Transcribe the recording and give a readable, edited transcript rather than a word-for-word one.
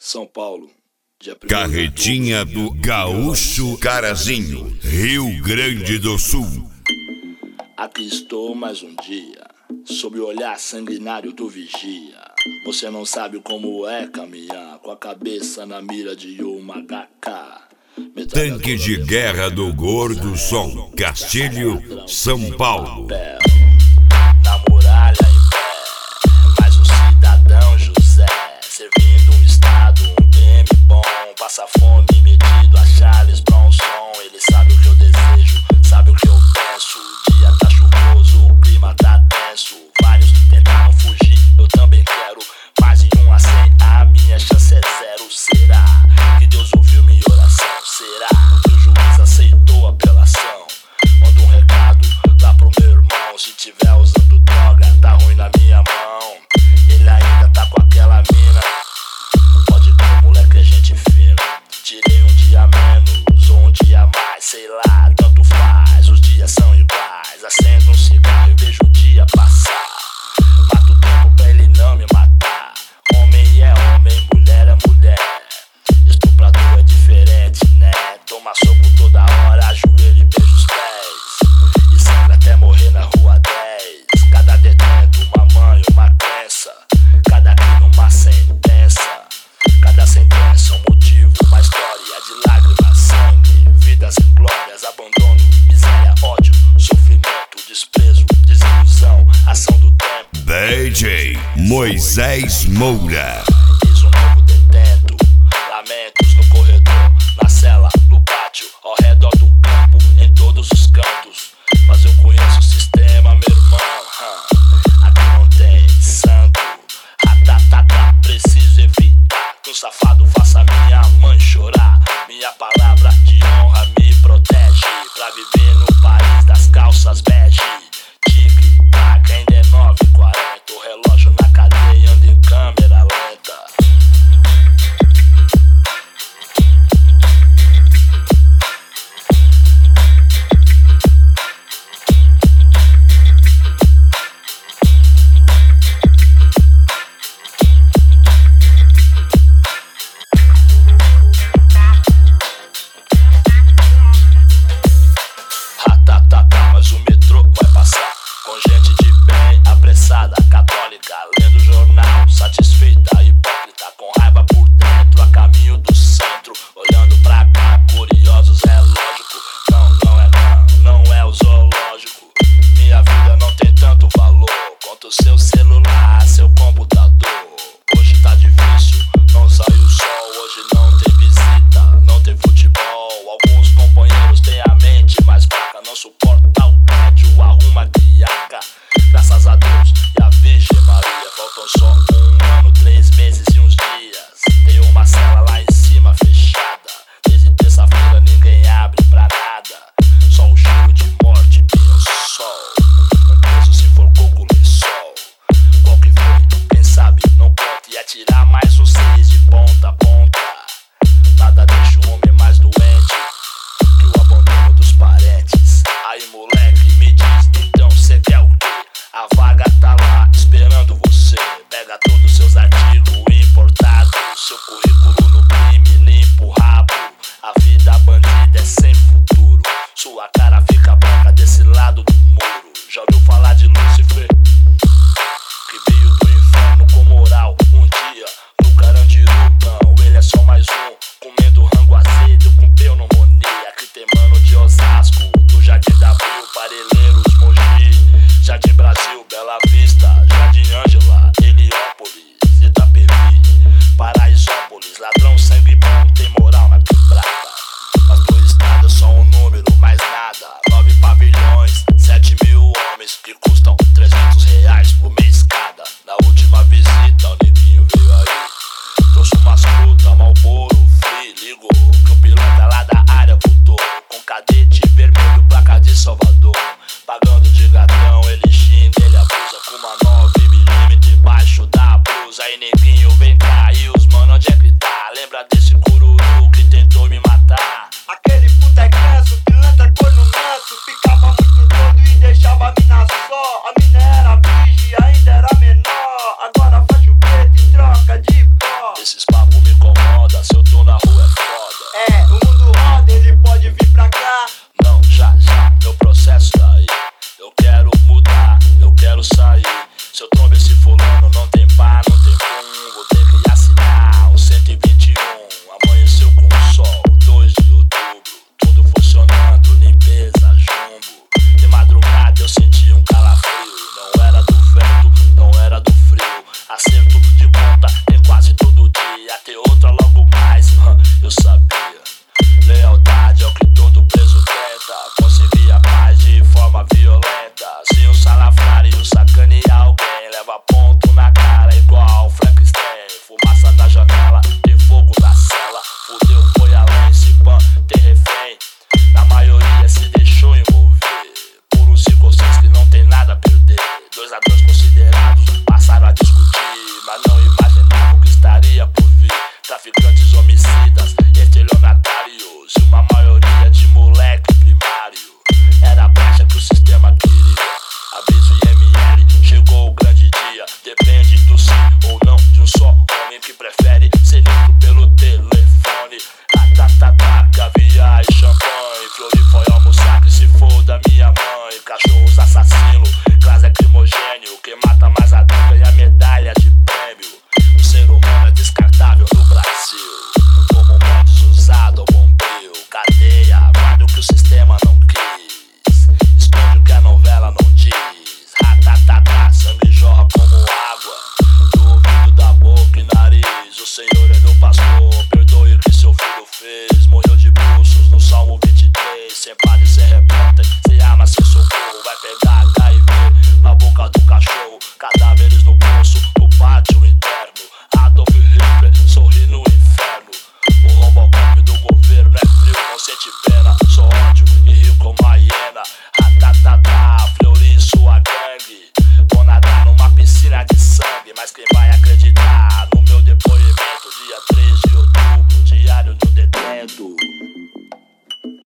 São Paulo, dia 1º Carretinha do Gaúcho Carazinho, Rio Grande do Sul. Aqui estou mais um dia, sob o olhar sanguinário do vigia. Você não sabe como é caminhar com a cabeça na mira de uma HK. Tanque de guerra do Gordo Som, Castilho, São Paulo. Na muralha em pé, mais um cidadão José, servindo um estado, um PM bom, passa fome metido a Charles Bronson. Ele sabe o que eu desejo, sabe o que eu penso. O dia tá chuvoso, o clima tá tenso. Vários tentaram fugir, eu também quero. Mais em 1 a 100, a minha chance é 0. Será que Deus ouviu minha oração? Será que o juiz aceitou a apelação? Manda um recado lá pro meu irmão. Se tiver usando droga, tá ruim na minha mão. Ele ainda tá com aquela mina. Pode crer, moleque, é gente fina. Tirei um dia menos ou um dia mais, sei lá, tanto faz. Os dias são iguais. Acendo um cigarro e vejo o dia passar. Mato o tempo pra ele não me matar. Homem é homem, mulher é mulher. Estuprador é diferente, né? Toma soco toda hora, ajoelha e beija os pés. E sangra até morrer na rua 10. Cada detento, uma mãe, uma crença. Cada crime, uma sentença. Cada sentença, um motivo, uma história de lágrimas, sangue. Vidas em glórias, abandono, miséria, ódio, sofrimento, desprezo, desilusão, ação do tempo. DJ Moisés Moura. Eis um novo detento. Lamentos no corredor, na cela, no pátio, ao redor do campo, em todos os cantos. Mas eu conheço o sistema, meu irmão. Aqui não tem santo. Preciso evitar que um safado faça minha mãe chorar. Minha palavra de honra me protege pra viver no país das calças bege. Tic-tac, ainda é 9h40. O relógio na cadeia anda em câmera lenta. Mas o metrô vai passar com gente de bem, apressada, católica, lendo jornal, satisfeita, hipócrita, com raiva por dentro, a caminho do centro, olhando pra cá, curiosos, é lógico. Não é o zoológico. Minha vida não tem tanto valor quanto o seu celular, seu computador. Hoje tá difícil, não sai o sol, hoje não tem visita, não tem futebol. Alguns companheiros têm a mente mais fraca, não suporta o tédio, arruma guiaca. Graças a Deus e a Virgem Maria, faltam só 1 ano, 3 meses e uns dias. Tem uma cela lá em cima fechada, desde terça-feira ninguém abre pra nada. Só um cheiro de morte, pinho sol. Um preso se enforcou com lençol. Qual que foi? Quem sabe não conta. E atirar mais um 6 de ponta a ponta. Nada deixa o homem mais doente que o abandono dos parentes. Aí moleque, me diz, então cê quer o quê? A vaga tá lá esperando você. Pega todos os seus artigos importados, seu currículo no crime, limpa o rabo. A vida bandida é sem futuro. Sua cara fica branca desse lado do muro. Já ouviu falar de Lúcifer? Que veio do inferno com moral. Um dia no Carandiru, não, ele é só mais um. Comendo rango azedo com pneumonia. Que tem mano de Osasco, do Jardim da Abril, Parelheiros, Mogi, Jardim Brasil, Bela Vista, Jardim Ângela, Heliópolis, Itapevi, Paraisópolis. Ladrão sangue bom, tem moral na quebrada. Mas por estado só um número, mais nada. 9 pavilhões, 7.000 homens que custam R$300 por mês cada. Na última visita o neguinho veio aí, trouxe umas frutas, Marlboro, Free, ligou que o piloto lá da área voltou com cadete vermelho, placa de Salvador. Pagando de gatão, ele xinga, ele abusa com uma 9mm embaixo da blusa. Aí neguinho vem cá, e os mano onde é que tá? Lembra desse cururu que tentou me matar? Aquele puta é canso, pilantra corno manso. Ficava muito doido e deixava a mina só. A mina era virgem, ainda era menor. Agora faz o preto em troca de pó. Esses papos me incomoda, se eu tô na rua é foda. É, o mundo roda, ele pode vir pra cá. Não, já, meu processo tá aí. Eu quero mudar, eu quero sair. Se eu trombo esse fulano, não tem pá, não tem pum. Vou ter que assinar um 121. Amanheceu com o sol, 2 de outubro. Tudo funcionando, limpeza, jumbo. De madrugada eu senti um calafrio. Não era do vento, não era do frio. Acerto de conta em quase todo dia. Ter outra logo mais, eu sabia. Lealdade é o que todo preso tenta. Conseguir a paz de forma violenta. Se um salafrário sacanear alguém, leva ponto na cara igual Frankenstein. Fumaça na janela, tem fogo na cela. Fudeu, foi além, se pan, tem refém. Na maioria se deixou envolver por uns 5 ou 6 que não tem nada a perder. 2 ladrões considerados passaram a discutir, mas não imaginavam que estaria por vir. Traficantes homicidas, estelionatários e uma maioria de moleque primário. Era a brecha que o sistema queria. Aviso IML, chegou o grande dia. Depende do sim ou não de um só homem que prefere ser lido pelo telefone. Caviar e champanhe. Flori foi almoçar que se for da minha mãe. Cachorros assassinos, gás lacrimogênio. Quem mata mais a droga e a medalha de prêmio. O ser humano é descartável no Brasil. Como modos usado ao bombril. Cadeia, guarda o que o sistema não quis. Esconde o que a novela não diz. Sangue jorra como água do ouvido, da boca e nariz. O Senhor é meu pastor, perdoe o que seu filho fez. Morreu de bruços no Salmo 23. Sem padre, sem repórter, sem arma, sem socorro. Vai pegar HIV na boca do cachorro. Cadáveres no bolso, no pátio interno. Adolf Hitler sorri no inferno. O Robocop do governo é frio, não sente pena. Só ódio e rio como a hiena.